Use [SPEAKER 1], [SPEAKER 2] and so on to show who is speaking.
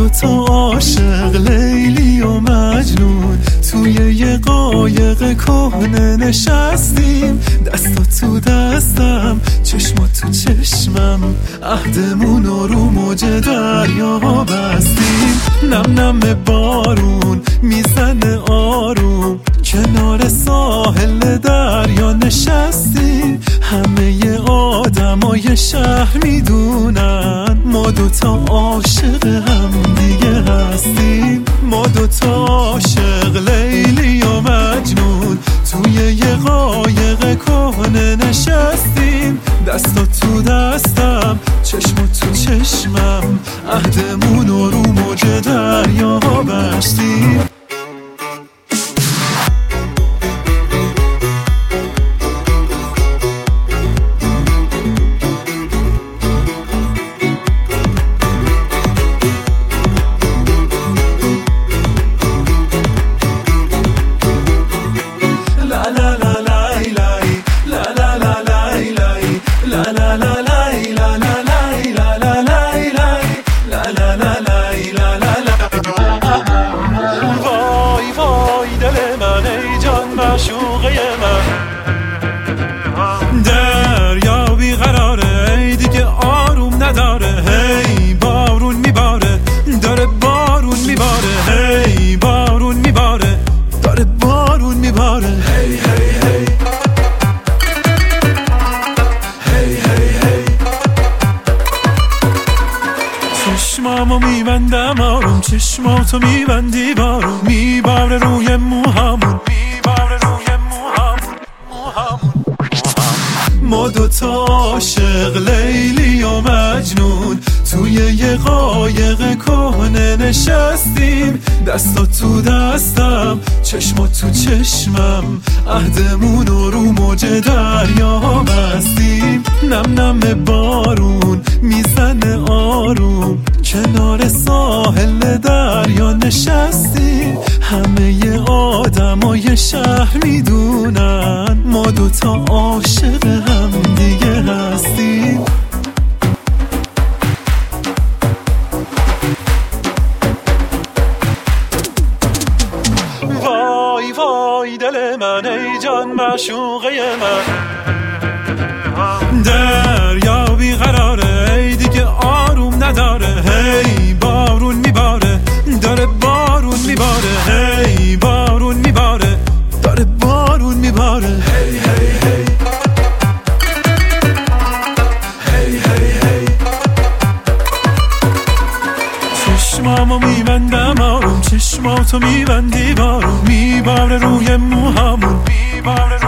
[SPEAKER 1] دوتا عاشق، لیلی و مجنون، توی یه قایق کهنه نشستیم. دستا تو دستم، چشما تو چشمم، عهدمون رو موج دریا بستیم. نم نم بارون میزنه آروم، کنار ساحل دریا نشستیم. همه آدمای شهر میدونن ما دوتا عاشق هم دیگه هستیم. ما دوتا عاشق، لیلی و مجنون، توی یه قایق کهنه نشستیم. دستا تو دستم، چشم تو چشمم، عهدمون رو موج دریا بستیم. وای وای دل من، ای جان معشوقه من، دریا بیقراره، ای دیگه آروم نداره. هی بارون میباره، داره بارون میباره، هی بارون میباره، داره بارون میباره. هی هی هی هی هی هی چشمامو میبندم آروم، چشماتو میبندی بارون، میباره روی موهامون، میباره روی موهامون. ما دوتا عاشق، لیلی و مجنون، توی یه قایق کهنه نشستیم. دستا تو دستم، چشما تو چشمم، عهدمون رو موج دریا بستیم. نم نم بارون میزنه آروم، کنار ساحل دریا نشستیم. همه آدمای شهر میدونن ما دوتا عاشق هم دیگه هستیم. وای وای دل من، ای جان معشوقه من، دریا بیقراره، ای دیگه آروم نداره. هی بارون میباره، داره بارون میباره، هی بارون میباره، داره بارون میباره. هی هی هی هی هی هی چشمامو میبندم آروم، چشماتو میبندی بارون، میباره روی موهامون، میباره